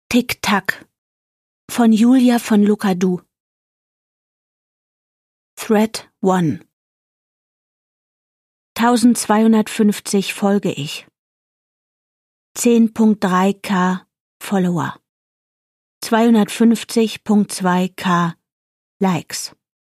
Tick-Tack von Julia von Lucadou. Thread 1. 1250 folge ich. 10.3k Follower. 250.2k Likes.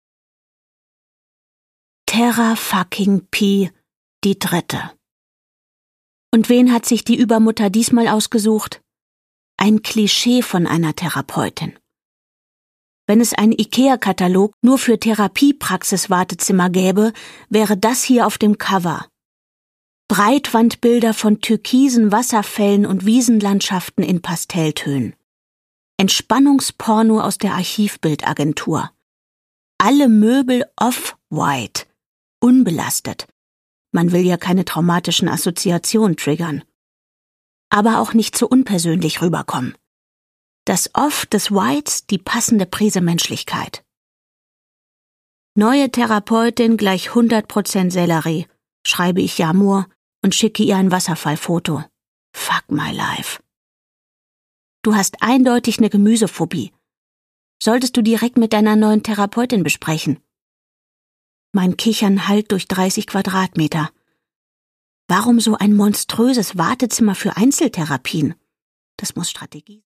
Terra fucking Pi, die Dritte. Und wen hat sich die Übermutter diesmal ausgesucht? Ein Klischee von einer Therapeutin. Wenn es einen IKEA-Katalog nur für Therapiepraxis-Wartezimmer gäbe, wäre das hier auf dem Cover. Breitwandbilder von türkisen Wasserfällen und Wiesenlandschaften in Pastelltönen. Entspannungsporno aus der Archivbildagentur. Alle Möbel off-white, unbelastet. Man will ja keine traumatischen Assoziationen triggern. Aber auch nicht so unpersönlich rüberkommen. Das Off des Whites die passende Prise Menschlichkeit. Neue Therapeutin gleich 100% Sellerie, schreibe ich Jamur und schicke ihr ein Wasserfallfoto. Fuck my life. Du hast eindeutig eine Gemüsephobie. Solltest du direkt mit deiner neuen Therapeutin besprechen. Mein Kichern hallt durch 30 Quadratmeter. Warum so ein monströses Wartezimmer für Einzeltherapien? Das muss Strategie sein.